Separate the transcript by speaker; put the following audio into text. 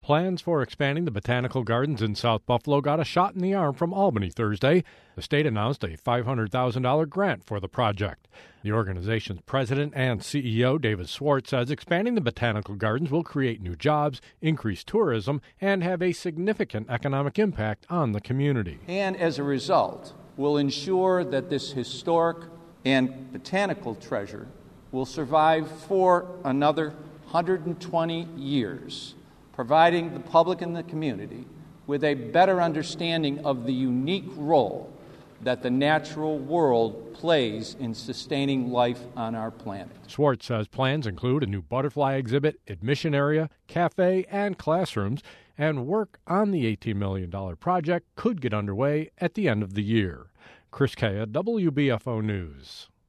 Speaker 1: Plans for expanding the botanical gardens in South Buffalo got a shot in the arm from Albany Thursday. The state announced a $500,000 grant for the project. The organization's president and CEO, David Swartz, says expanding the botanical gardens will create new jobs, increase tourism, and have a significant economic impact on the community.
Speaker 2: And as a result, will ensure that this historic and botanical treasure will survive for another 120 years, providing the public and the community with a better understanding of the unique role that the natural world plays in sustaining life on our planet.
Speaker 1: Swartz says plans include a new butterfly exhibit, admission area, cafe, and classrooms, and work on the $18 million project could get underway at the end of the year. Chris Kaya, WBFO News.